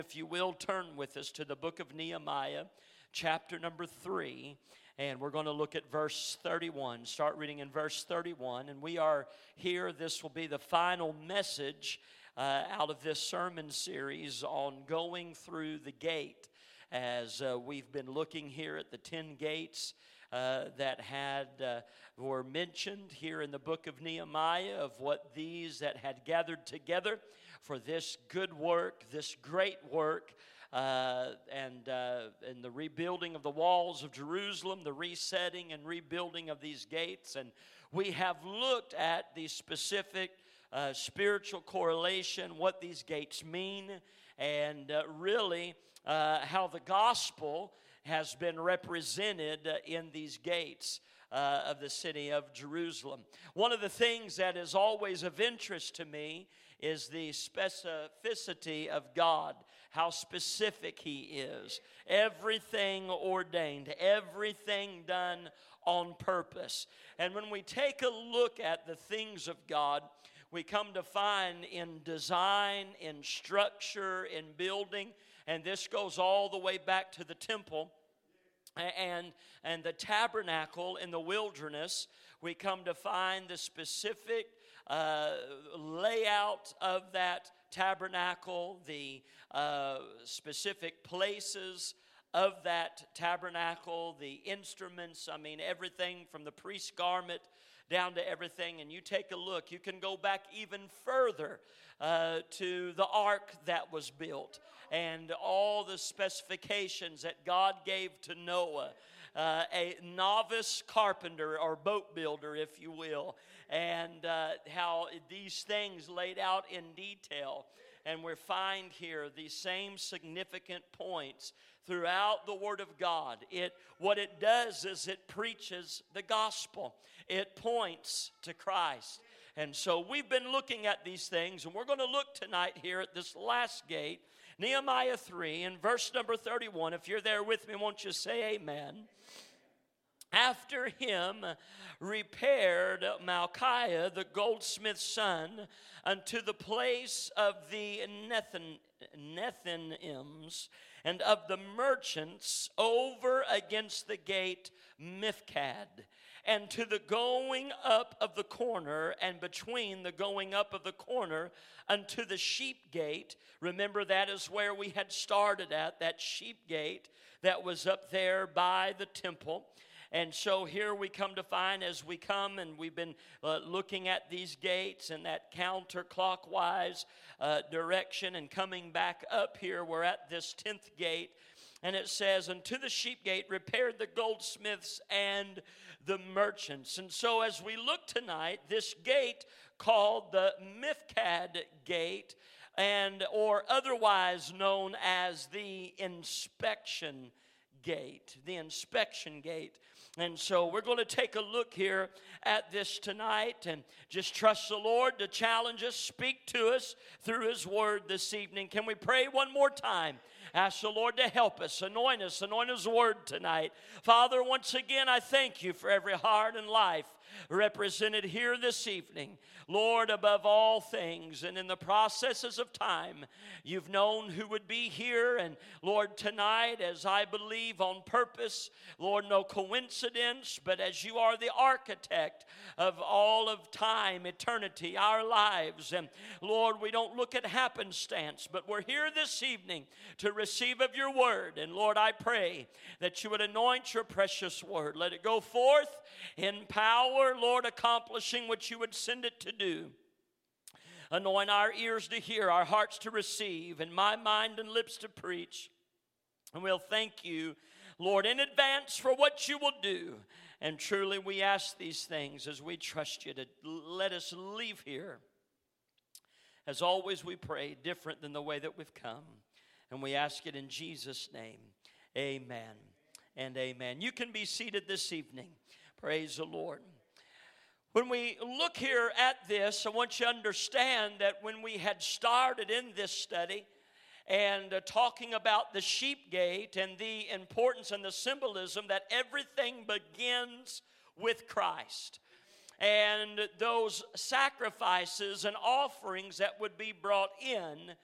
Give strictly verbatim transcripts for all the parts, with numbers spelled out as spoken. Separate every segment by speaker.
Speaker 1: If you will, turn with us to the book of Nehemiah, chapter number three, and we're going to look at verse thirty-one. Start reading in verse thirty-one, and we are here. This will be the final message uh, out of this sermon series on going through the gate, as uh, we've been looking here at the ten gates uh, that had uh, were mentioned here in the book of Nehemiah, of what these that had gathered together for this good work, this great work, uh, and, uh, and the rebuilding of the walls of Jerusalem, the resetting and rebuilding of these gates. And we have looked at the specific uh, spiritual correlation, what these gates mean, and uh, really uh, how the gospel has been represented uh, in these gates uh, of the city of Jerusalem. One of the things that is always of interest to me is the specificity of God, how specific He is. Everything ordained, everything done on purpose. And when we take a look at the things of God, we come to find in design, in structure, in building, and this goes all the way back to the temple and, and the tabernacle in the wilderness. We come to find the specific Uh, layout of that tabernacle, the uh, specific places of that tabernacle, the instruments, I mean everything from the priest's garment down to everything. And you take a look, you can go back even further uh, to the ark that was built and all the specifications that God gave to Noah, uh, a novice carpenter or boat builder, if you will, and uh, how these things laid out in detail. And we find here these same significant points throughout the Word of God. It what it does is it preaches the gospel. It points to Christ. And so we've been looking at these things, and we're going to look tonight here at this last gate, Nehemiah three, in verse number thirty-one. If you're there with me, won't you say amen? After him repaired Malchiah, the goldsmith's son, unto the place of the Nethin, Nethinims and of the merchants over against the gate Mifkad, and to the going up of the corner, and between the going up of the corner unto the sheep gate. Remember, that is where we had started at, that sheep gate that was up there by the temple. And so here we come to find, as we come and we've been uh, looking at these gates in that counterclockwise uh, direction and coming back up here, we're at this tenth gate. And it says, unto the sheep gate repaired the goldsmiths and the merchants. And so as we look tonight, this gate called the Mifkad gate, and or otherwise known as the inspection gate, the inspection gate. And so we're going to take a look here at this tonight and just trust the Lord to challenge us, speak to us through His Word this evening. Can we pray one more time? Ask the Lord to help us, anoint us, anoint His Word tonight. Father, once again, I thank You for every heart and life represented here this evening. Lord, above all things and in the processes of time, You've known who would be here. And Lord, tonight, as I believe on purpose, Lord, no coincidence, but as You are the architect of all of time, eternity, our lives. And Lord, we don't look at happenstance, but we're here this evening to receive of Your Word. And Lord, I pray that You would anoint Your precious Word. Let it go forth in power, Lord, accomplishing what You would send it to do. Anoint our ears to hear, our hearts to receive, and my mind and lips to preach. And we'll thank You, Lord, in advance for what You will do. And truly we ask these things as we trust You to let us leave here. As always we pray, different than the way that we've come. And we ask it in Jesus' name. Amen and amen. You can be seated this evening. Praise the Lord. When we look here at this, I want you to understand that when we had started in this study and uh, talking about the sheep gate and the importance and the symbolism that everything begins with Christ. And those sacrifices and offerings that would be brought in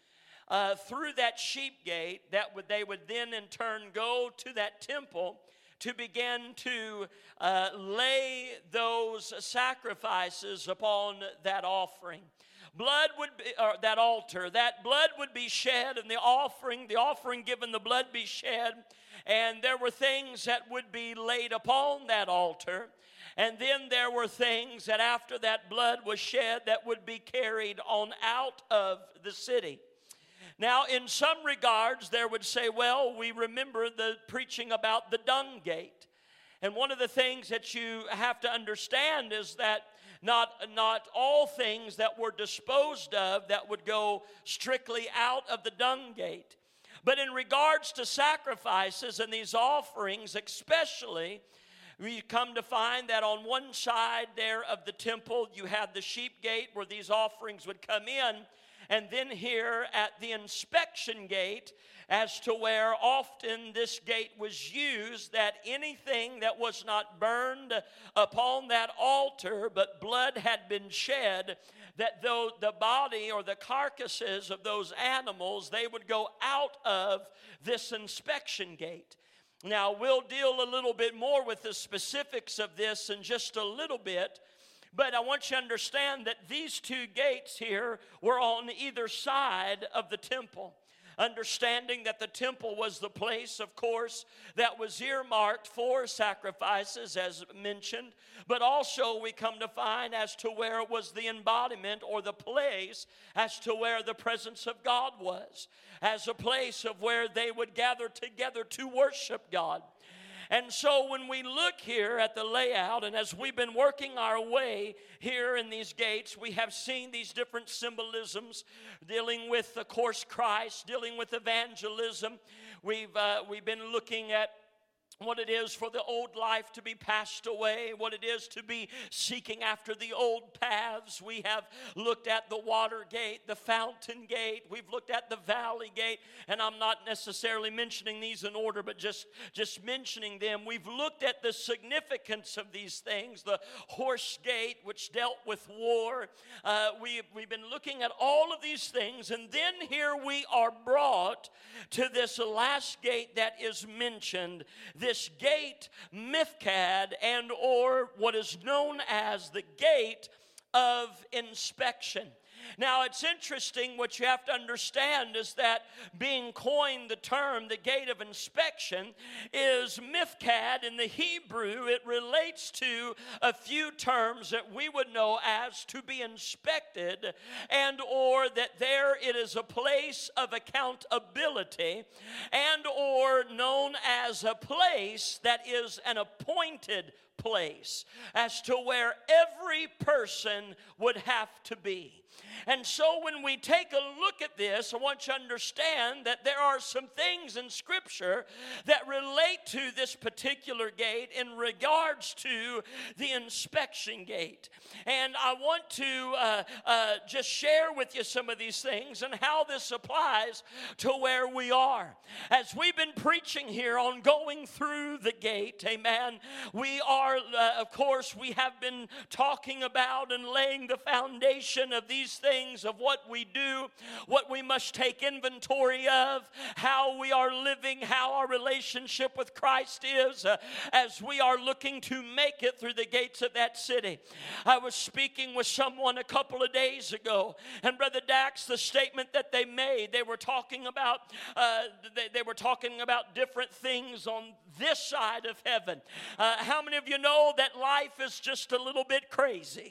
Speaker 1: uh, through that sheep gate, that would, they would then in turn go to that temple to begin to uh, lay those sacrifices upon that offering. Blood would be, or that altar, that blood would be shed, and the offering, the offering given, the blood be shed, and there were things that would be laid upon that altar, and then there were things that after that blood was shed that would be carried on out of the city. Now, in some regards, there would say, well, we remember the preaching about the dung gate. And one of the things that you have to understand is that not, not all things that were disposed of that would go strictly out of the dung gate. But in regards to sacrifices and these offerings especially, we come to find that on one side there of the temple, you had the sheep gate where these offerings would come in. And then here at the inspection gate, as to where often this gate was used, that anything that was not burned upon that altar, but blood had been shed, that though the body or the carcasses of those animals, they would go out of this inspection gate. Now, we'll deal a little bit more with the specifics of this in just a little bit. But I want you to understand that these two gates here were on either side of the temple. Understanding that the temple was the place, of course, that was earmarked for sacrifices, as mentioned. But also we come to find as to where it was the embodiment or the place as to where the presence of God was. As a place of where they would gather together to worship God. And so when we look here at the layout, and as we've been working our way here in these gates, we have seen these different symbolisms dealing with, of course, Christ, dealing with evangelism. We've, uh, we've been looking at what it is for the old life to be passed away, what it is to be seeking after the old paths. We have looked at the water gate, the fountain gate. We've looked at the valley gate, and I'm not necessarily mentioning these in order, but just, just mentioning them. We've looked at the significance of these things, the horse gate, which dealt with war. Uh, we, we've been looking at all of these things, and then here we are brought to this last gate that is mentioned, this gate, Mifkad, and or what is known as the gate of inspection. Now, it's interesting, what you have to understand is that being coined the term, the gate of inspection, is Mifkad in the Hebrew. It relates to a few terms that we would know as to be inspected, and or that there it is a place of accountability, and or known as a place that is an appointed place as to where every person would have to be. And so when we take a look at this, I want you to understand that there are some things in Scripture that relate to this particular gate in regards to the inspection gate. And I want to uh, uh, just share with you some of these things and how this applies to where we are. As we've been preaching here on going through the gate, amen, we are, uh, of course, we have been talking about and laying the foundation of these things, of what we do, what we must take inventory of, how we are living, how our relationship with Christ is, uh, as we are looking to make it through the gates of that city. I was speaking with someone a couple of days ago, and Brother Dax, the statement that they made, they were talking about, uh, they, they were talking about different things on this side of heaven. Uh, how many of you know that life is just a little bit crazy?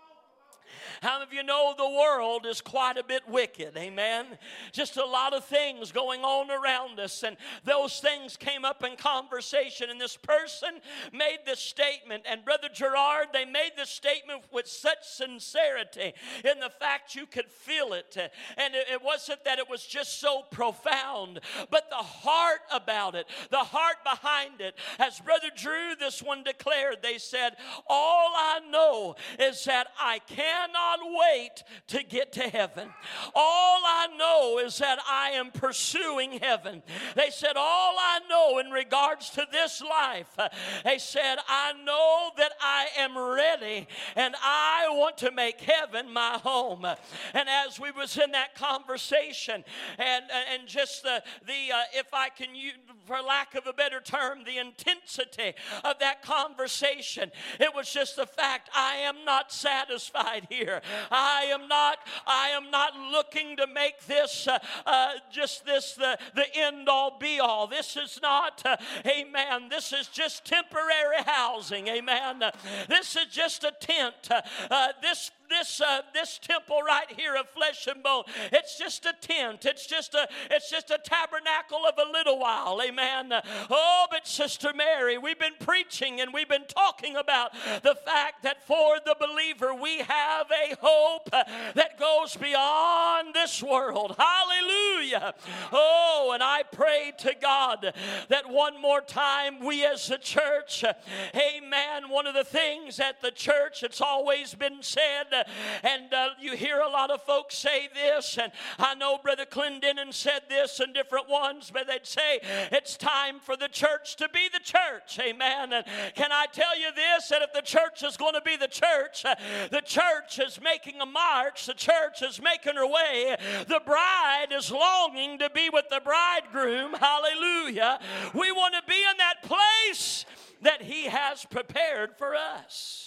Speaker 1: How many of you know the world is quite a bit wicked? Amen. Just a lot of things going on around us, and those things came up in conversation, and this person made this statement, and Brother Gerard, they made this statement with such sincerity in the fact you could feel it, and it, it wasn't that it was just so profound, but the heart about it, the heart behind it. As Brother Drew, this one declared, they said, all I know is that I can't cannot wait to get to heaven. All I know is that I am pursuing heaven. They said, all I know in regards to this life, they said, I know that I am ready and I want to make heaven my home. And as we was in that conversation, and and just the, the uh, if I can use, for lack of a better term, the intensity of that conversation, it was just the fact, I am not satisfied here. I am not, I am not looking to make this uh, uh, just this the, the end all be all. This is not, uh, amen, this is just temporary housing, amen. Uh, this is just a tent. Uh, uh, this This uh, this temple right here of flesh and bone, it's just a tent. It's just a it's just a tabernacle of a little while, amen. Oh, but Sister Mary, we've been preaching and we've been talking about the fact that for the believer we have a hope that goes beyond this world. Hallelujah. Oh, and I pray to God that one more time we as a church, amen, one of the things at the church, it's always been said, and uh, you hear a lot of folks say this, and I know Brother Clendenin said this and different ones, but they'd say it's time for the church to be the church, amen. And can I tell you this, that if the church is going to be the church, uh, the church is making a march, the church is making her way, the bride is longing to be with the bridegroom, hallelujah. We want to be in that place that he has prepared for us.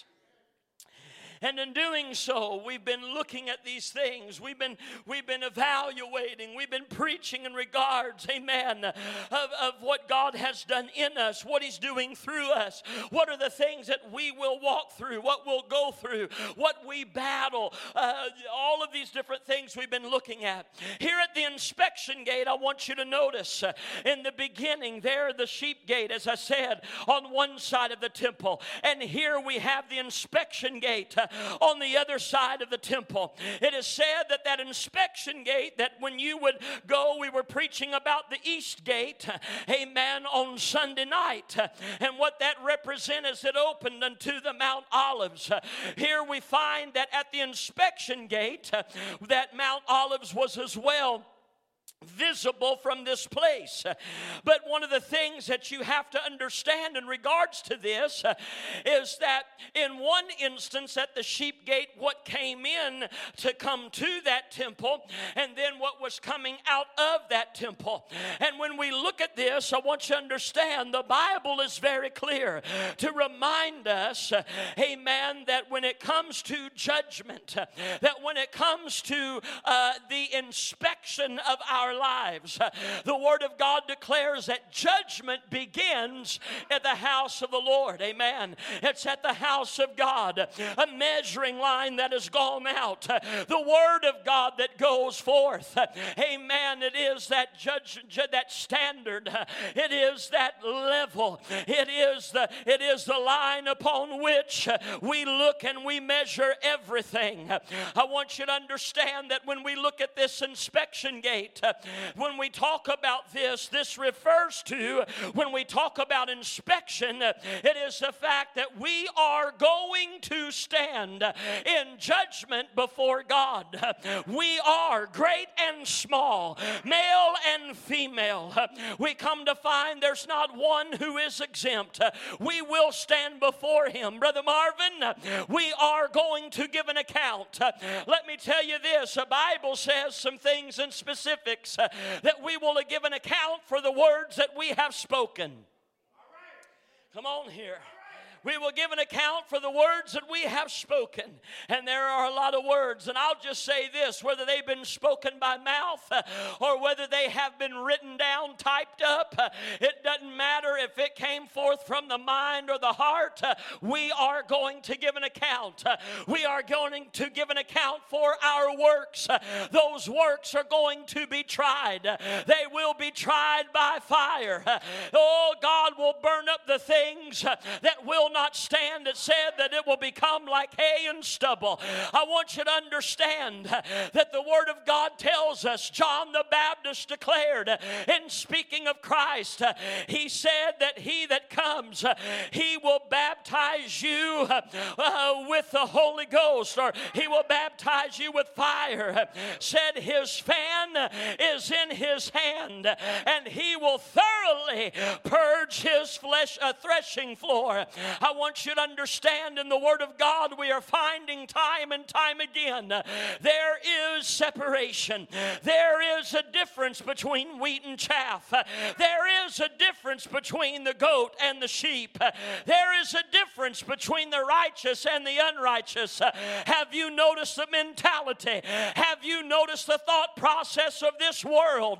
Speaker 1: And in doing so, we've been looking at these things. We've been, we've been evaluating. We've been preaching in regards, amen, of, of what God has done in us, what he's doing through us. What are the things that we will walk through, what we'll go through, what we battle. Uh, all of these different things we've been looking at. Here at the inspection gate, I want you to notice uh, in the beginning there, the sheep gate, as I said, on one side of the temple. And here we have the inspection gate uh, on the other side of the temple. It is said that that inspection gate, that when you would go, we were preaching about the east gate, amen, on Sunday night. And what that represents is it opened unto the Mount Olives. Here we find that at the inspection gate, that Mount Olives was as well visible from this place. But one of the things that you have to understand in regards to this uh, is that in one instance at the sheep gate, what came in to come to that temple, and then what was coming out of that temple. And when we look at this, I want you to understand the Bible is very clear to remind us, uh, amen, that when it comes to judgment, uh, that when it comes to uh, the inspection of our lives, the Word of God declares that judgment begins at the house of the Lord. Amen. It's at the house of God. A measuring line that has gone out. The Word of God that goes forth. Amen. It is that judge, that standard. It is that level. It is the, it is the line upon which we look and we measure everything. I want you to understand that when we look at this inspection gate, when we talk about this, this refers to, when we talk about inspection, it is the fact that we are going to stand in judgment before God. We are great and small, male and female. We come to find there's not one who is exempt. We will stand before Him. Brother Marvin, we are going to give an account. Let me tell you this, the Bible says some things in specifics that we will give an account for the words that we have spoken. Come on here. We will give an account for the words that we have spoken. And there are a lot of words. And I'll just say this, whether they've been spoken by mouth uh, or whether they have been written down, typed up, uh, it doesn't matter if it came forth from the mind or the heart. Uh, we are going to give an account. Uh, we are going to give an account for our works. Uh, those works are going to be tried. Uh, they will be tried by fire. Uh, oh, God will burn up the things uh, that will not stand. It said that it will become like hay and stubble. I want you to understand that the Word of God tells us, John the Baptist declared in speaking of Christ, he said that he that comes, he will baptize you uh, with the Holy Ghost, or he will baptize you with fire. Said his fan is in his hand, and he will thoroughly purge his flesh, a threshing floor. I want you to understand, in the Word of God we are finding time and time again, there is separation. There is a difference between wheat and chaff. There is a difference between the goat and the sheep. There is a difference between the righteous and the unrighteous. Have you noticed the mentality? Have you noticed the thought process of this world?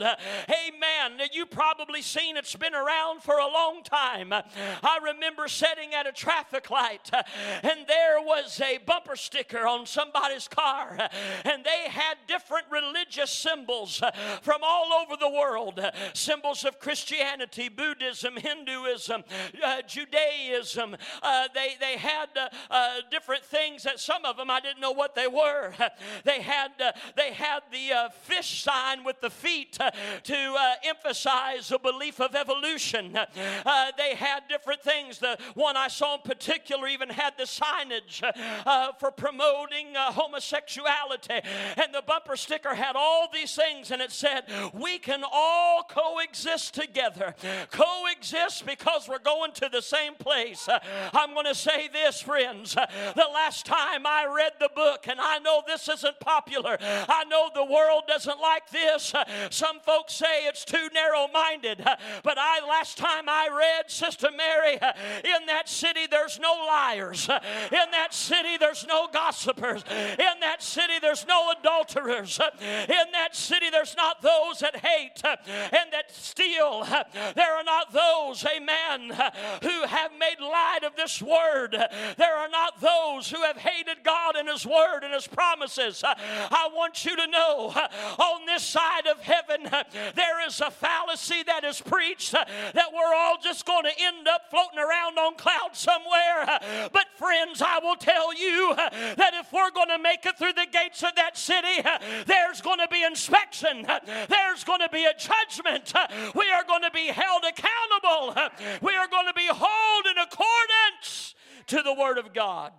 Speaker 1: Amen. You've probably seen it's been around for a long time. I remember sitting at a traffic light, and there was a bumper sticker on somebody's car, and they had different religious symbols from all over the world. Symbols of Christianity, Buddhism, Hinduism, uh, Judaism. Uh, they, they had uh, uh, different things that some of them I didn't know what they were. They had, uh, they had the uh, fish sign with the feet uh, to uh, emphasize a belief of evolution. Uh, they had different things. The one I saw in particular even had the signage uh, for promoting uh, homosexuality. And the bumper sticker had all these things, and it said, we can all coexist together. Coexist because we're going to the same place. Uh, I'm going to say this, friends. Uh, the last time I read the book, and I know this isn't popular. I know the world doesn't like this. Uh, some folks say it's too narrow-minded. Uh, but I, last time I read, Sister Mary, uh, in that city there's no liars. Uh, in that city there's no gossipers. In that city there's no adulterers. Uh, in that city there's not those that hate uh, and that steal. Uh, there are not those, amen, uh, who have made light of this word. Uh, there are not those who have hated God and His word and His promises. Uh, I want you to know, uh, on this side of heaven, uh, there is a fallacy that is preached uh, that we're all just going to end up floating around on clouds somewhere. Uh, but friends, I will tell you uh, that if we're going to make it through the gates of that city, uh, there's going to be inspection. Uh, there's going to be a judgment. Uh, we are going to be held accountable. Uh, we are going to be held in accordance to the Word of God.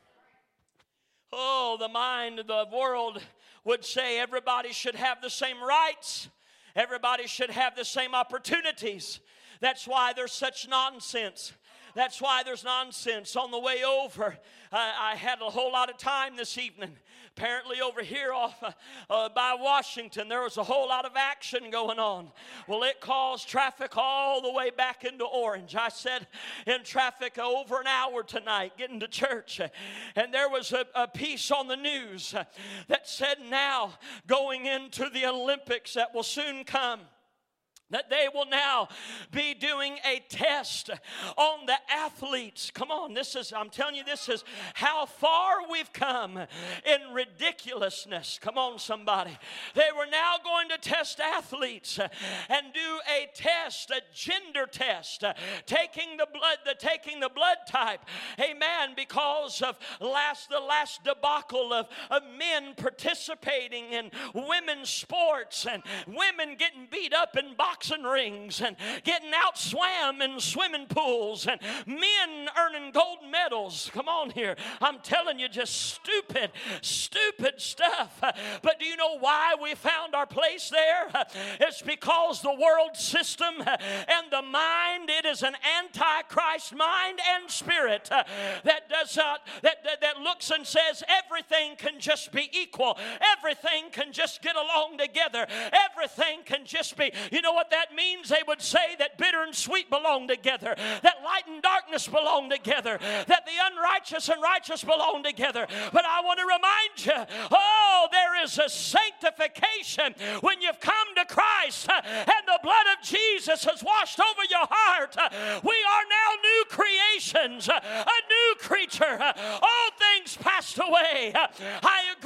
Speaker 1: Oh, the mind of the world would say everybody should have the same rights. Everybody should have the same opportunities. That's why there's such nonsense. That's why there's nonsense. On the way over, uh, I had a whole lot of time this evening. Apparently over here off uh, uh, by Washington, there was a whole lot of action going on. Well, it caused traffic all the way back into Orange. I sat in traffic over an hour tonight getting to church. And there was a, a piece on the news that said now going into the Olympics that will soon come, that they will now be doing a test on the athletes. Come on, this is, I'm telling you, this is how far we've come in ridiculousness. Come on, somebody. They were now going to test athletes and do a test, a gender test, taking the blood, the taking the blood type. Amen. Because of last the last debacle of, of men participating in women's sports and women getting beat up in boxing. Boxing rings and getting out swam in swimming pools and men earning gold medals. Come on here. I'm telling you, just stupid, stupid stuff. But do you know why we found our place there? It's because the world system and the mind, it is an antichrist mind and spirit that does not, that, that, that looks and says everything can just be equal. Everything can just get along together. Everything can just be, you know what that means? They would say that bitter and sweet belong together, that light and darkness belong together, that the unrighteous and righteous belong together. But I want to remind you, oh, there is a sanctification when you've come to Christ and the blood of Jesus has washed over your heart. We are now new creations, a new creature. All things passed away. I agree with you,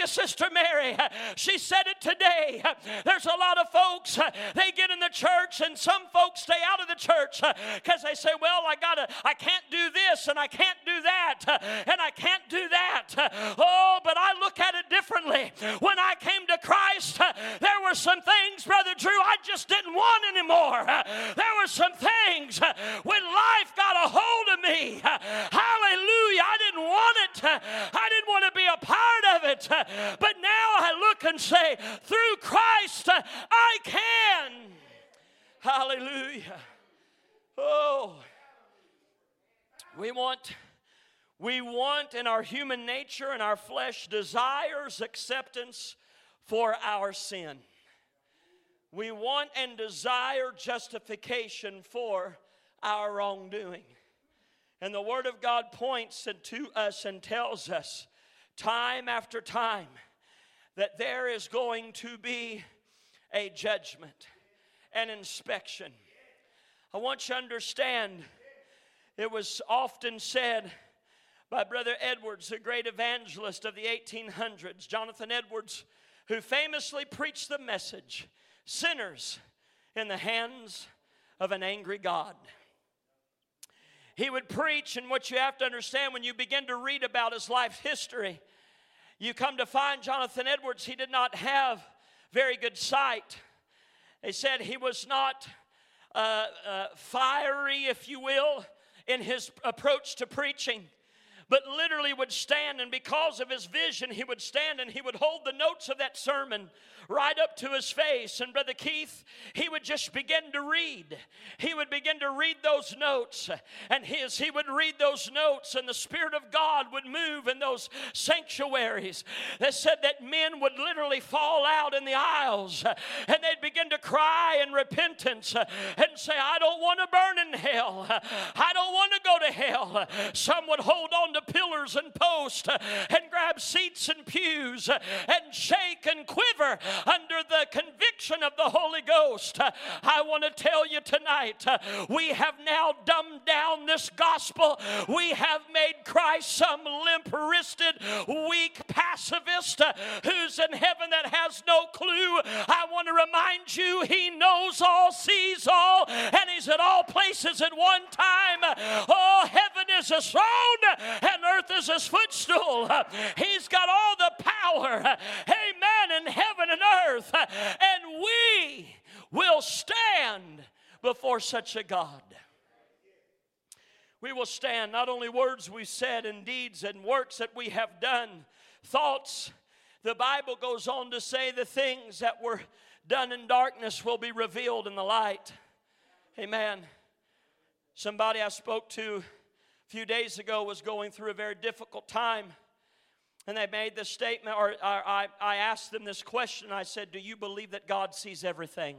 Speaker 1: Sister Mary, she said it today. There's a lot of folks, they get in the church, and some folks stay out of the church because they say, well, I gotta, I can't do this, and I can't do that, and I can't do that. Oh, but I look at it differently. When I came to Christ, there were some things, Brother Drew, I just didn't want anymore. There were some things when life got a hold of me. Hallelujah. I didn't want it. I didn't want to be a part of it. But now I look and say, through Christ, I can. Hallelujah. Oh, we want, we want in our human nature and our flesh desires acceptance for our sin. We want and desire justification for our wrongdoing. And the Word of God points to us and tells us time after time that there is going to be a judgment, an inspection. I want you to understand, it was often said by Brother Edwards, the great evangelist of the eighteen hundreds, Jonathan Edwards, who famously preached the message, sinners in the hands of an angry God. He would preach, and what you have to understand when you begin to read about his life history, you come to find Jonathan Edwards, he did not have very good sight. They said he was not uh, uh, fiery, if you will, in his approach to preaching, but literally would stand, and because of his vision, he would stand and he would hold the notes of that sermon right up to his face. And Brother Keith, he would just begin to read. He would begin to read those notes, and his, he would read those notes, and the Spirit of God would move in those sanctuaries. They said that men would literally fall out in the aisles, and they'd begin to cry in repentance and say, I don't want to burn in hell. I don't want to go to hell. Some would hold on to pillars and posts and grab seats and pews and shake and quiver under the conviction of the Holy Ghost. I want to tell you tonight, we have now dumbed down this gospel. We have made Christ some limp-wristed, weak pacifist who's in heaven that has no clue. I want to remind you, he knows all, sees all, and he's at all places at one time. Oh, heaven is his throne and earth is his footstool. He's got all the power, amen, in heaven and earth, and we will stand before such a God. We will stand, not only words we said and deeds and works that we have done, thoughts. The Bible goes on to say the things that were done in darkness will be revealed in the light. Amen. Somebody I spoke to a few days ago was going through a very difficult time, and they made this statement, or I, I asked them this question. I said, do you believe that God sees everything?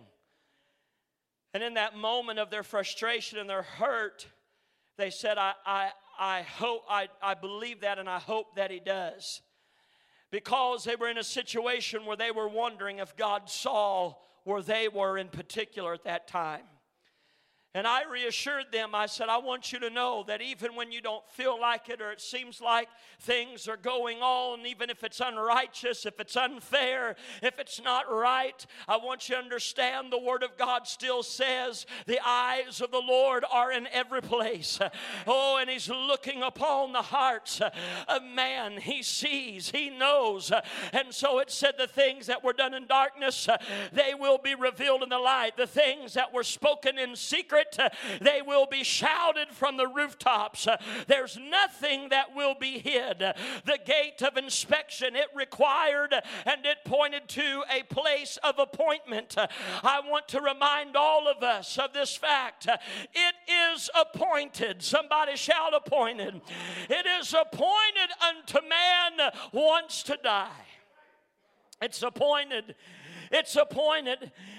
Speaker 1: And in that moment of their frustration and their hurt, they said, I, I, I hope, I, I believe that, and I hope that he does. Because they were in a situation where they were wondering if God saw where they were in particular at that time. And I reassured them, I said, I want you to know that even when you don't feel like it, or it seems like things are going on, even if it's unrighteous, if it's unfair, if it's not right, I want you to understand the Word of God still says the eyes of the Lord are in every place. Oh, and He's looking upon the hearts of man. He sees, He knows. And so it said the things that were done in darkness, they will be revealed in the light. The things that were spoken in secret, they will be shouted from the rooftops. There's nothing that will be hid. The gate of inspection, it required and it pointed to a place of appointment. I want to remind all of us of this fact. It is appointed. Somebody shout appointed. It is appointed unto man once to die. It's appointed. It's appointed.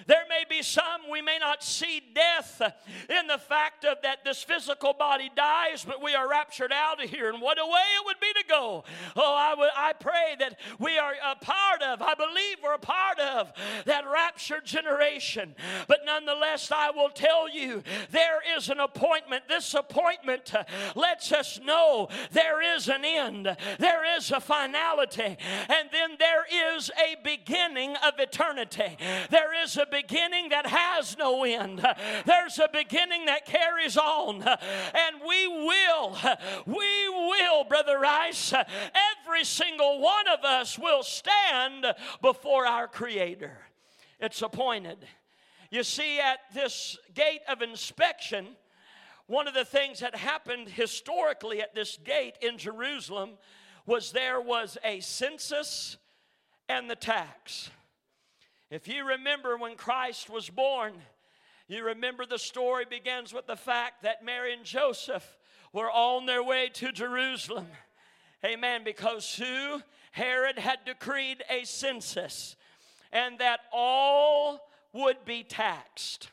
Speaker 1: There may be some, we may not see death in the fact of that this physical body dies, but we are raptured out of here. And what a way it would be to go. Oh, I, would, I pray that we are a part of, I believe we're a part of that raptured generation. But nonetheless, I will tell you, there is an appointment. This appointment uh, lets us know there is an end. There is a finality. And then there is a beginning of eternity. There is a beginning that has no end. There's a beginning that carries on. And we will, we will, Brother Rice, every single one of us will stand before our Creator. It's appointed. You see, at this gate of inspection, one of the things that happened historically at this gate in Jerusalem was there was a census and the tax. If you remember when Christ was born, you remember the story begins with the fact that Mary and Joseph were on their way to Jerusalem. Amen. Because who? Herod had decreed a census, and that all would be taxed.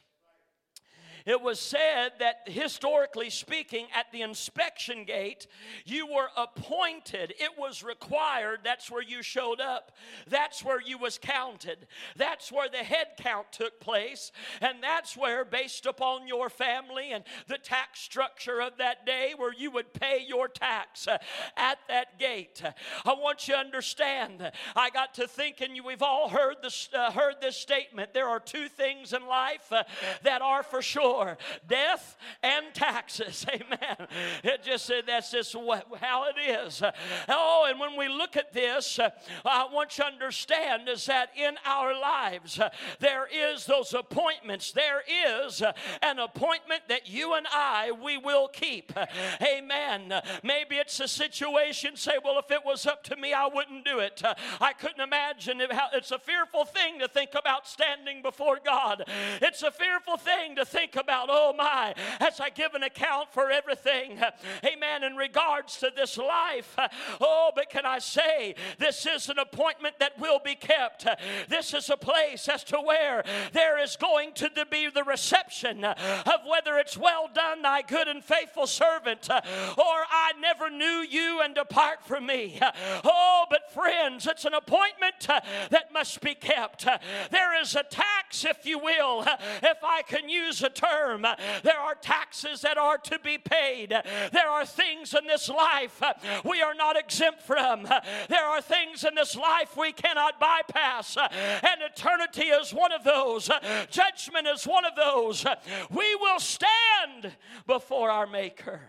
Speaker 1: It was said that historically speaking, at the inspection gate, you were appointed. It was required. That's where you showed up. That's where you was counted. That's where the head count took place. And that's where, based upon your family and the tax structure of that day, where you would pay your tax uh, at that gate. I want you to understand. I got to thinking, we've all heard this, uh, heard this statement. There are two things in life uh, that are for sure. Death and taxes. Amen. It just said that's just what, how it is. Oh, and when we look at this, uh, I want you to understand is that in our lives, uh, there is those appointments. There is uh, an appointment that you and I, we will keep. Uh, amen. Uh, maybe it's a situation, say, well, if it was up to me, I wouldn't do it. Uh, I couldn't imagine it, how, it's a fearful thing to think about standing before God. It's a fearful thing to think about About, oh my, as I give an account for everything, amen, in regards to this life. Oh, but can I say, this is an appointment that will be kept. This is a place as to where there is going to be the reception of whether it's well done, thy good and faithful servant, or I never knew you and depart from me. Oh, but friends, it's an appointment that must be kept. There is a tax, if you will, if I can use a term. There are taxes that are to be paid. There are things in this life we are not exempt from. There are things in this life we cannot bypass. And eternity is one of those. Judgment is one of those. We will stand before our Maker.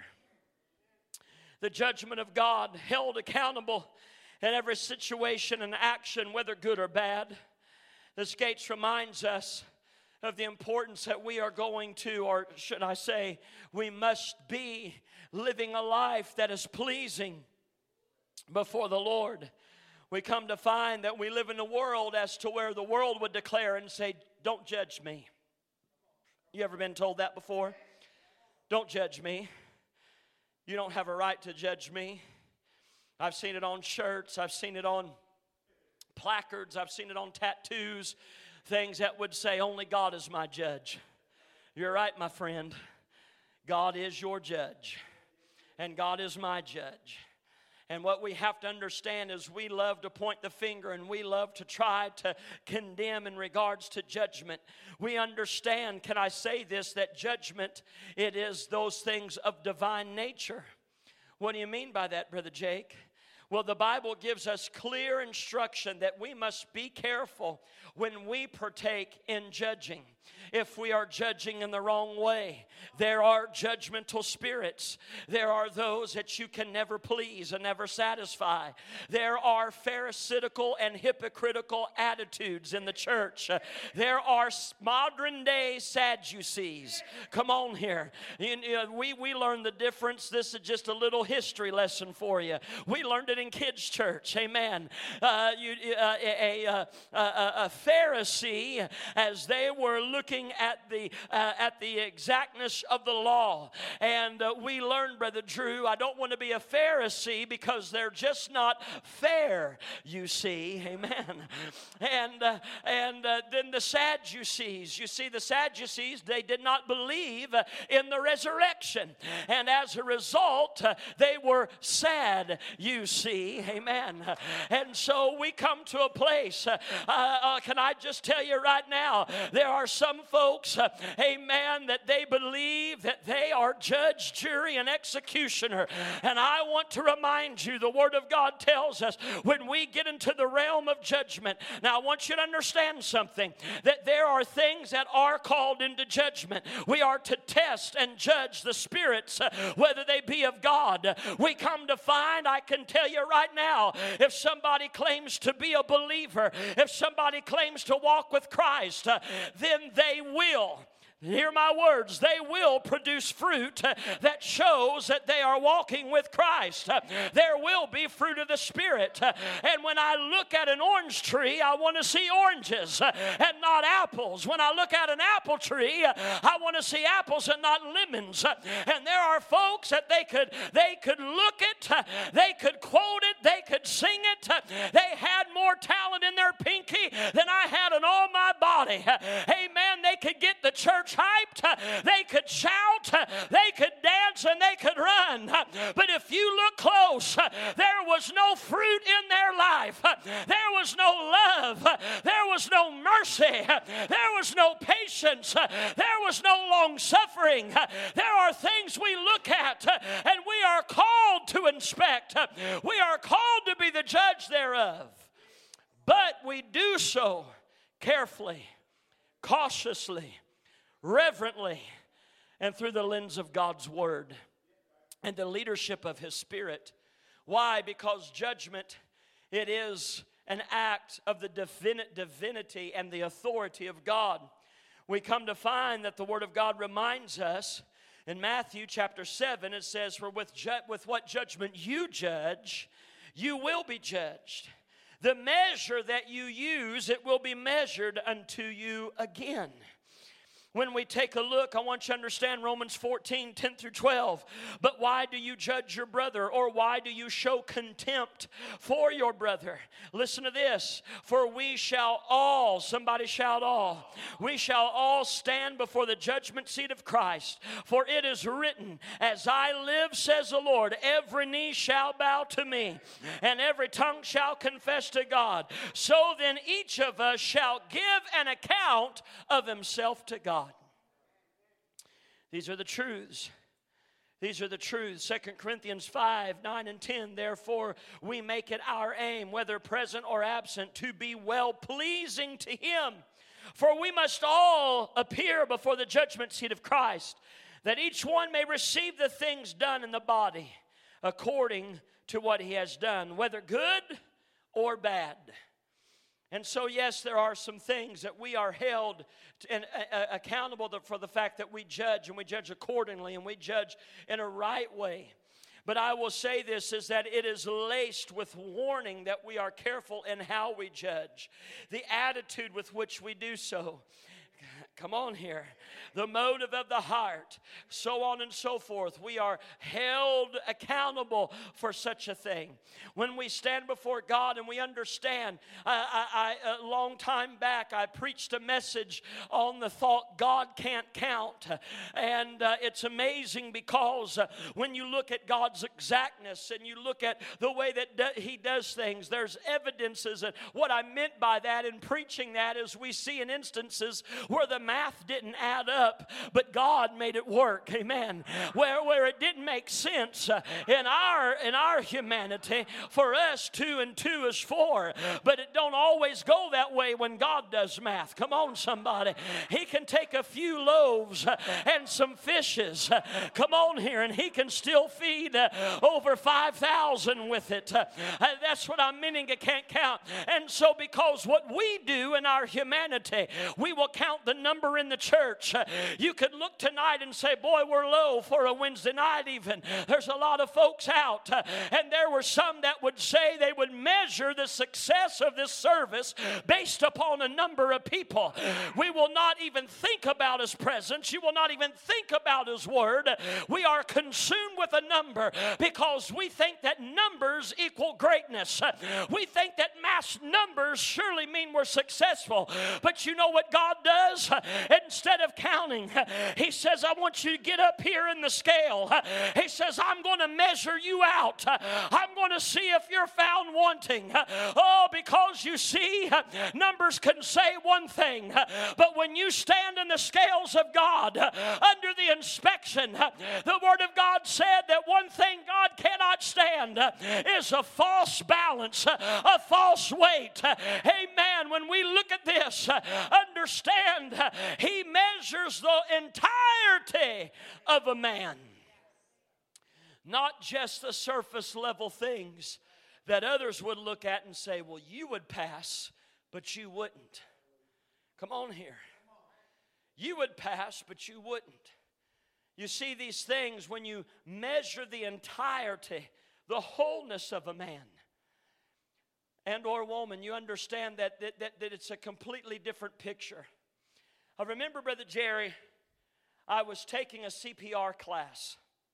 Speaker 1: The judgment of God held accountable in every situation and action, whether good or bad. This gate reminds us of the importance that we are going to, or should I say, we must be living a life that is pleasing before the Lord. We come to find that we live in a world as to where the world would declare and say, don't judge me. You ever been told that before? Don't judge me. You don't have a right to judge me. I've seen it on shirts. I've seen it on placards. I've seen it on tattoos. Things that would say, only God is my judge. You're right, my friend. God is your judge. And God is my judge. And what we have to understand is we love to point the finger and we love to try to condemn in regards to judgment. We understand, can I say this, that judgment, it is those things of divine nature. What do you mean by that, Brother Jake? Well, the Bible gives us clear instruction that we must be careful when we partake in judging. If we are judging in the wrong way, there are judgmental spirits. There are those that you can never please and never satisfy. There are pharisaical and hypocritical attitudes in the church. There are modern day Sadducees. Come on here. You know, we, we learned the difference. This is just a little history lesson for you. We learned it it in kids' church. Amen. Uh, you, uh, a, a, a, a Pharisee, as they were looking at the uh, at the exactness of the law, and uh, we learned, Brother Drew, I don't want to be a Pharisee because they're just not fair. You see, amen. And uh, and uh, then the Sadducees. You see, the Sadducees, they did not believe in the resurrection, and as a result, uh, they were sad. You see, amen. And so we come to a place. Uh, uh, can I just tell you right now? There are some folks, uh, amen, that they believe that they are judge, jury, and executioner. And I want to remind you, the Word of God tells us when we get into the realm of judgment. Now, I want you to understand something, that there are things that are called into judgment. We are to test and judge the spirits, uh, whether they be of God. We come to find, I can tell you right now, if somebody claims to be a believer, if somebody claims to walk with Christ, uh, then they will. Hear my words, they will produce fruit uh, that shows that they are walking with Christ. Uh, there will be fruit of the Spirit. Uh, and when I look at an orange tree, I want to see oranges uh, and not apples. When I look at an apple tree, uh, I want to see apples and not lemons. Uh, and there are folks that they could they could look it, uh, they could quote it, they could sing it. Uh, they had more talent in their pinky than I had in all my body. Uh, amen. They could get the church hyped, they could shout, they could dance, and they could run. But if you look close, there was no fruit in their life. There was no love. There was no mercy. There was no patience. There was no long suffering. There are things we look at and we are called to inspect. We are called to be the judge thereof. But we do so carefully, cautiously, reverently, and through the lens of God's Word and the leadership of His Spirit. Why? Because judgment, it is an act of the divinity and the authority of God. We come to find that the Word of God reminds us in Matthew chapter seven, it says, "For with, ju- with what judgment you judge, you will be judged. The measure that you use, it will be measured unto you again." When we take a look, I want you to understand Romans fourteen, ten through twelve. "But why do you judge your brother, or why do you show contempt for your brother?" Listen to this. "For we shall all," somebody shout all, "we shall all stand before the judgment seat of Christ. For it is written, as I live, says the Lord, every knee shall bow to me, and every tongue shall confess to God. So then each of us shall give an account of himself to God." These are the truths. These are the truths. Second Corinthians five, nine and ten. "Therefore we make it our aim, whether present or absent, to be well-pleasing to Him. For we must all appear before the judgment seat of Christ, that each one may receive the things done in the body according to what he has done, whether good or bad." And so, yes, there are some things that we are held to, and, uh, accountable to, for the fact that we judge, and we judge accordingly, and we judge in a right way. But I will say this, is that it is laced with warning that we are careful in how we judge, the attitude with which we do so. Come on here. The motive of the heart, so on and so forth. We are held accountable for such a thing. When we stand before God and we understand, I, I, I, a long time back, I preached a message on the thought God can't count. And uh, it's amazing because uh, when you look at God's exactness and you look at the way that do, He does things, there's evidences. And what I meant by that in preaching that is we see in instances where the math didn't add up, but God made it work. Amen. Where where it didn't make sense uh, in our in our humanity. For us, two and two is four, but it don't always go that way when God does math. Come on, somebody. He can take a few loaves uh, and some fishes. Uh, come on here, and He can still feed uh, over five thousand with it. Uh, uh, that's what I'm meaning. It can't count. And so, because what we do in our humanity, we will count the number number in the church. You could look tonight and say, boy, we're low for a Wednesday night even. There's a lot of folks out. And there were some that would say they would measure the success of this service based upon a number of people. We will not even think about His presence. You will not even think about His word. We are consumed with a number because we think that numbers equal greatness. We think that mass numbers surely mean we're successful. But you know what God does? Instead of counting, He says, I want you to get up here in the scale. He says, I'm going to measure you out. I'm going to see if you're found wanting. Oh, because you see, numbers can say one thing, but when you stand in the scales of God under the inspection, the Word of God said that one thing God cannot stand is a false balance, a false weight. Amen. When we look at this, understand He measures the entirety of a man, not just the surface level things that others would look at and say, well, you would pass, but you wouldn't. Come on here. You would pass, but you wouldn't. You see these things when you measure the entirety, the wholeness of a man and or woman, you understand that, that, that, that it's a completely different picture. I remember, Brother Jerry, I was taking a C P R class.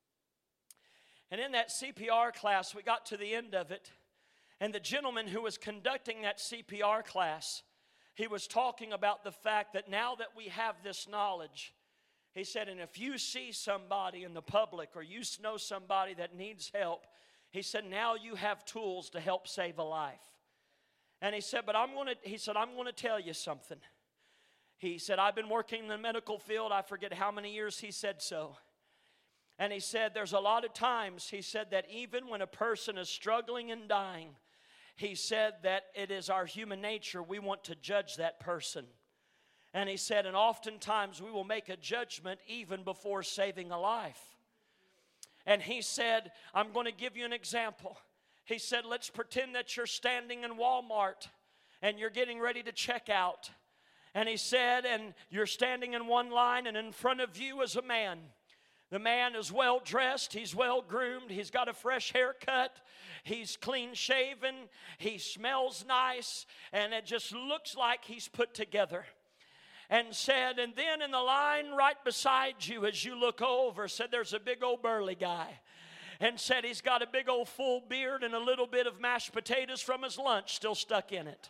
Speaker 1: And in that C P R class, we got to the end of it, and the gentleman who was conducting that C P R class, he was talking about the fact that now that we have this knowledge, he said, and if you see somebody in the public or you know somebody that needs help, he said, now you have tools to help save a life. And he said, but I'm going to, he said, I'm going to tell you something. He said, I've been working in the medical field, I forget how many years he said so. And he said, there's a lot of times, he said, that even when a person is struggling and dying, he said that it is our human nature, we want to judge that person. And he said, and oftentimes we will make a judgment even before saving a life. And he said, I'm going to give you an example. He said, let's pretend that you're standing in Walmart and you're getting ready to check out. And he said, and you're standing in one line and in front of you is a man. The man is well dressed, he's well groomed, he's got a fresh haircut, he's clean shaven, he smells nice, and it just looks like he's put together. And said, and then in the line right beside you as you look over, said there's a big old burly guy. And said he's got a big old full beard and a little bit of mashed potatoes from his lunch still stuck in it.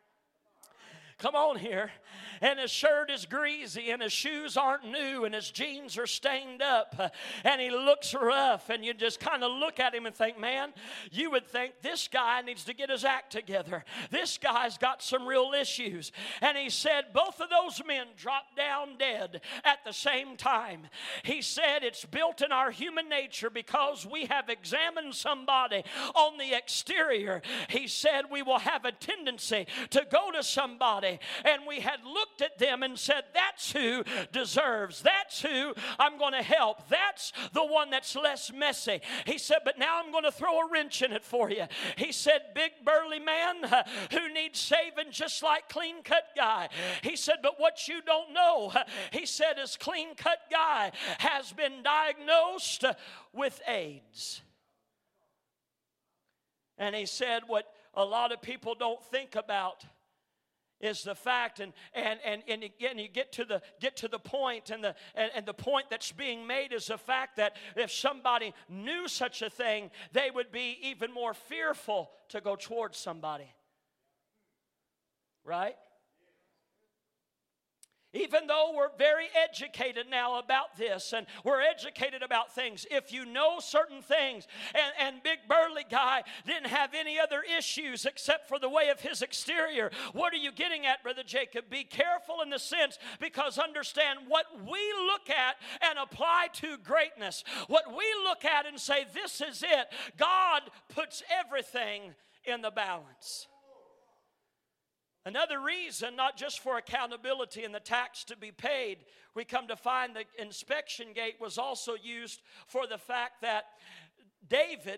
Speaker 1: Come on here. And his shirt is greasy and his shoes aren't new and his jeans are stained up and he looks rough, and you just kind of look at him and think, man, you would think this guy needs to get his act together. This guy's got some real issues. And he said both of those men dropped down dead at the same time. He said it's built in our human nature because we have examined somebody on the exterior. He said we will have a tendency to go to somebody and we had looked at them and said, that's who deserves, that's who I'm going to help, that's the one that's less messy. He said, but now I'm going to throw a wrench in it for you. He said, big burly man uh, who needs saving just like clean cut guy. He said, but what you don't know, uh, he said, is clean cut guy has been diagnosed uh, with AIDS. And he said, what a lot of people don't think about is the fact, and and and and again you get to the get to the point, and the and, and the point that's being made is the fact that if somebody knew such a thing, they would be even more fearful to go towards somebody. Right? Even though we're very educated now about this, and we're educated about things, if you know certain things, and, and big burly guy didn't have any other issues except for the way of his exterior, what are you getting at, Brother Jacob? Be careful in the sense, because understand what we look at and apply to greatness, what we look at and say, this is it, God puts everything in the balance. Another reason, not just for accountability and the tax to be paid, we come to find the inspection gate was also used for the fact that David,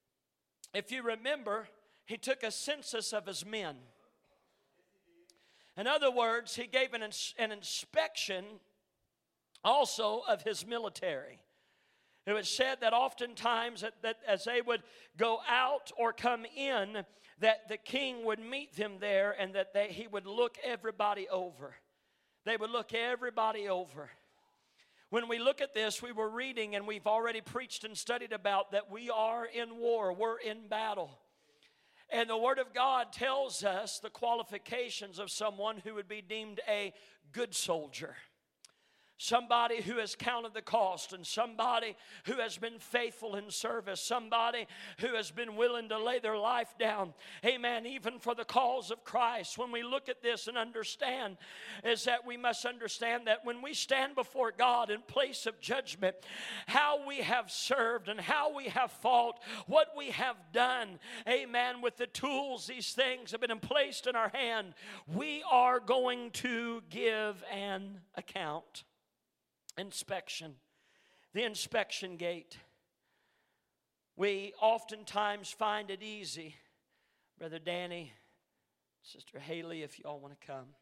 Speaker 1: if you remember, he took a census of his men. In other words, he gave an, ins- an inspection also of his military. It was said that oftentimes that, that as they would go out or come in, that the king would meet them there and that they, he would look everybody over. They would look everybody over. When we look at this, we were reading and we've already preached and studied about that we are in war, we're in battle. And the Word of God tells us the qualifications of someone who would be deemed a good soldier. Somebody who has counted the cost, and somebody who has been faithful in service, somebody who has been willing to lay their life down, amen, even for the cause of Christ. When we look at this and understand, is that we must understand that when we stand before God in place of judgment, how we have served and how we have fought, what we have done, amen, with the tools these things have been placed in our hand, we are going to give an account. Inspection, the inspection gate. We oftentimes find it easy. Brother Danny, Sister Haley, if y'all want to come.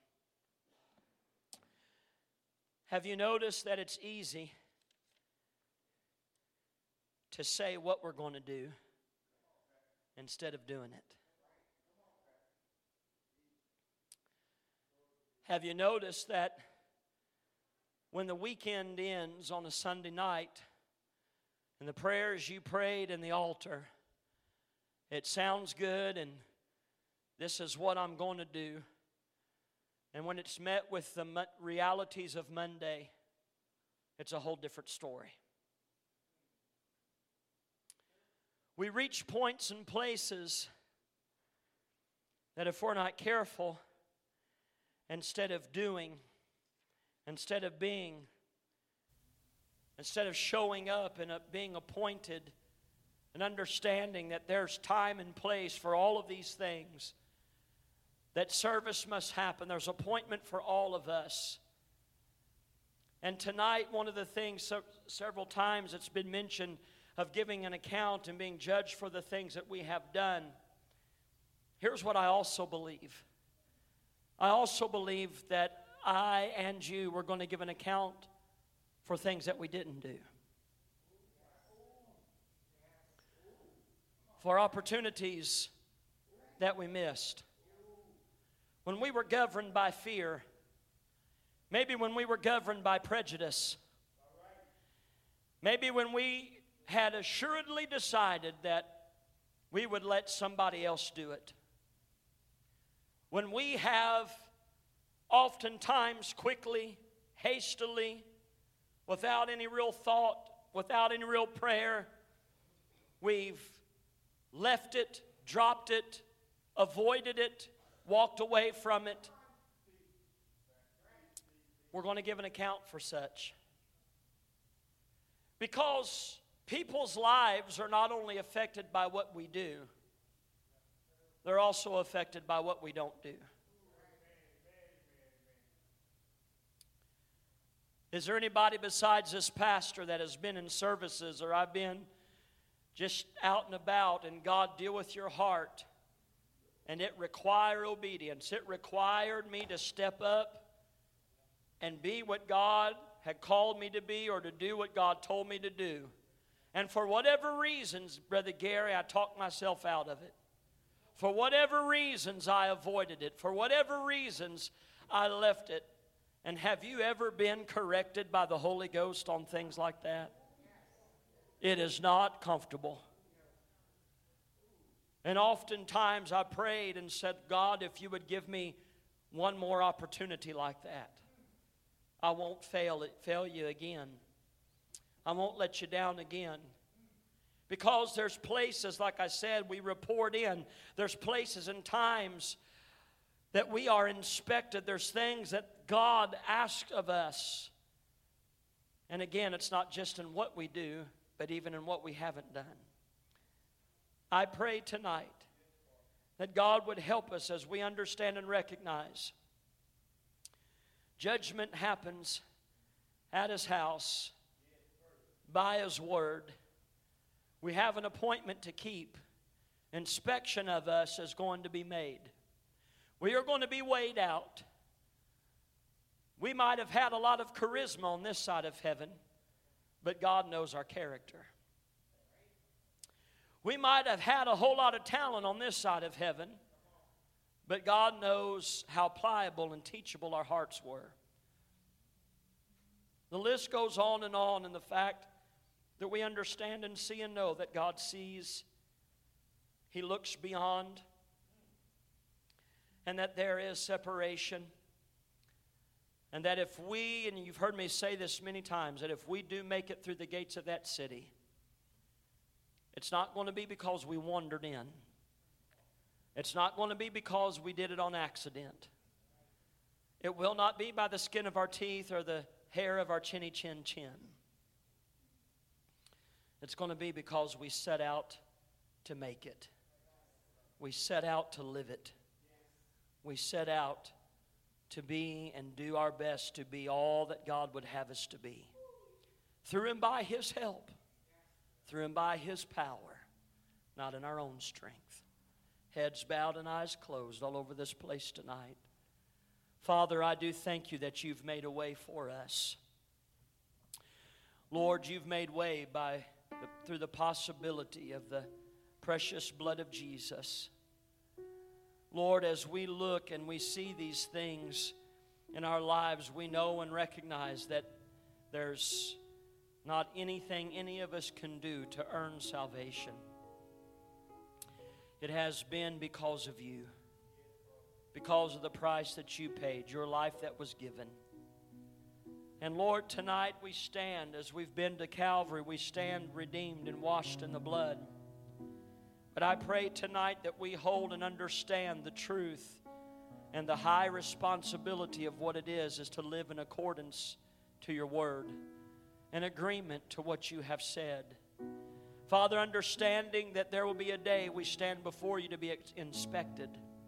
Speaker 1: Have you noticed that it's easy to say what we're going to do instead of doing it? Have you noticed that when the weekend ends on a Sunday night and the prayers you prayed in the altar, it sounds good and this is what I'm going to do. And when it's met with the realities of Monday, it's a whole different story. We reach points and places that if we're not careful, instead of doing, instead of being, instead of showing up and being appointed and understanding that there's time and place for all of these things, that service must happen. There's appointment for all of us. And tonight, one of the things, so, several times it's been mentioned of giving an account and being judged for the things that we have done. Here's what I also believe. I also believe that I and you were going to give an account for things that we didn't do. For opportunities that we missed. When we were governed by fear, maybe when we were governed by prejudice, maybe when we had assuredly decided that we would let somebody else do it. When we have oftentimes quickly, hastily, without any real thought, without any real prayer, we've left it, dropped it, avoided it, walked away from it. We're going to give an account for such. Because people's lives are not only affected by what we do, they're also affected by what we don't do. Is there anybody besides this pastor that has been in services, or I've been just out and about, and God deal with your heart, and it required obedience? It required me to step up and be what God had called me to be, or to do what God told me to do. And for whatever reasons, Brother Gary, I talked myself out of it. For whatever reasons, I avoided it. For whatever reasons, I left it. And have you ever been corrected by the Holy Ghost on things like that? It is not comfortable. And oftentimes I prayed and said, God, if you would give me one more opportunity like that, I won't fail it, fail you again. I won't let you down again. Because there's places, like I said, we report in. There's places and times that we are inspected. There's things that God asks of us. And again, it's not just in what we do, but even in what we haven't done. I pray tonight that God would help us as we understand and recognize judgment happens at His house by His word. We have an appointment to keep. Inspection of us is going to be made. We are going to be weighed out. We might have had a lot of charisma on this side of heaven, but God knows our character. We might have had a whole lot of talent on this side of heaven, but God knows how pliable and teachable our hearts were. The list goes on and on in the fact that we understand and see and know that God sees, He looks beyond, and that there is separation. And that if we, and you've heard me say this many times, that if we do make it through the gates of that city, it's not going to be because we wandered in. It's not going to be because we did it on accident. It will not be by the skin of our teeth or the hair of our chinny chin chin. It's going to be because we set out to make it. We set out to live it. We set out to be and do our best to be all that God would have us to be. Through and by His help. Through and by His power. Not in our own strength. Heads bowed and eyes closed all over this place tonight. Father, I do thank You that You've made a way for us. Lord, You've made way by the, through the possibility of the precious blood of Jesus. Lord, as we look and we see these things in our lives, we know and recognize that there's not anything any of us can do to earn salvation. It has been because of You. Because of the price that You paid, Your life that was given. And Lord, tonight we stand, as we've been to Calvary, we stand redeemed and washed in the blood. But I pray tonight that we hold and understand the truth and the high responsibility of what it is, is to live in accordance to Your word, in agreement to what You have said. Father, understanding that there will be a day we stand before You to be inspected.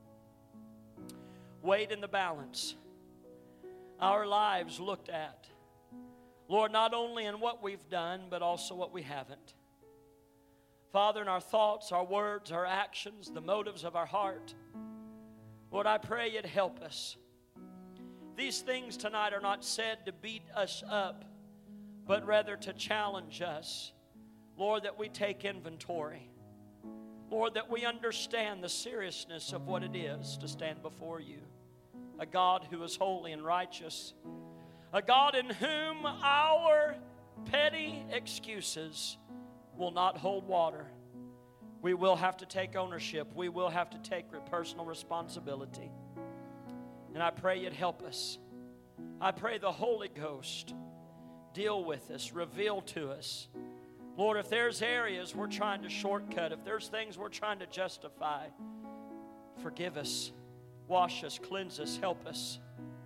Speaker 1: Weighed in the balance, our lives looked at. Lord, not only in what we've done, but also what we haven't. Father, in our thoughts, our words, our actions, the motives of our heart, Lord, I pray You'd help us. These things tonight are not said to beat us up, but rather to challenge us. Lord, that we take inventory. Lord, that we understand the seriousness of what it is to stand before You. A God who is holy and righteous. A God in whom our petty excuses will not hold water. We will have to take ownership. We will have to take personal responsibility. And I pray You'd help us. I pray the Holy Ghost deal with us, reveal to us. Lord, if there's areas we're trying to shortcut, if there's things we're trying to justify, forgive us, wash us, cleanse us, help us.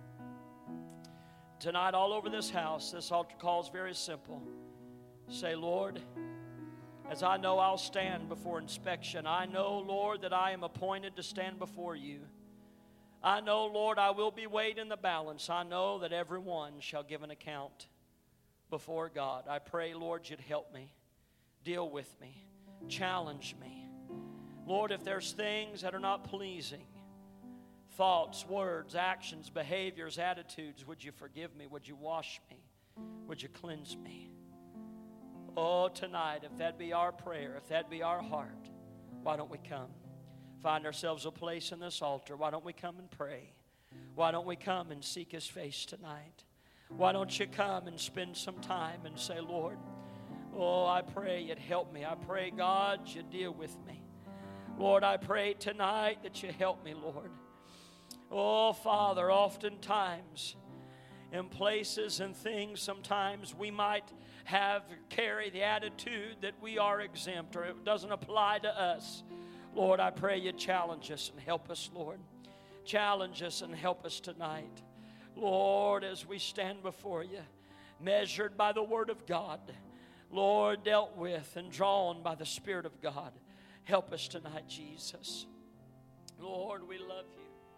Speaker 1: Tonight, all over this house, this altar call is very simple. Say, Lord, as I know I'll stand before inspection, I know, Lord, that I am appointed to stand before You. I know, Lord, I will be weighed in the balance. I know that everyone shall give an account before God. I pray, Lord, You'd help me. Deal with me. Challenge me. Lord, if there's things that are not pleasing, thoughts, words, actions, behaviors, attitudes, would You forgive me? Would You wash me? Would You cleanse me? Oh, tonight, if that be our prayer, if that be our heart, why don't we come? Find ourselves a place in this altar. Why don't we come and pray? Why don't we come and seek His face tonight? Why don't you come and spend some time and say, Lord, oh, I pray You'd help me. I pray, God, You deal with me. Lord, I pray tonight that You help me, Lord. Oh, Father, oftentimes in places and things, sometimes we might have, carry the attitude that we are exempt or it doesn't apply to us. Lord, I pray You challenge us and help us, Lord. Challenge us and help us tonight. Lord, as we stand before You, measured by the Word of God, Lord, dealt with and drawn by the Spirit of God, help us tonight, Jesus. Lord, we love You.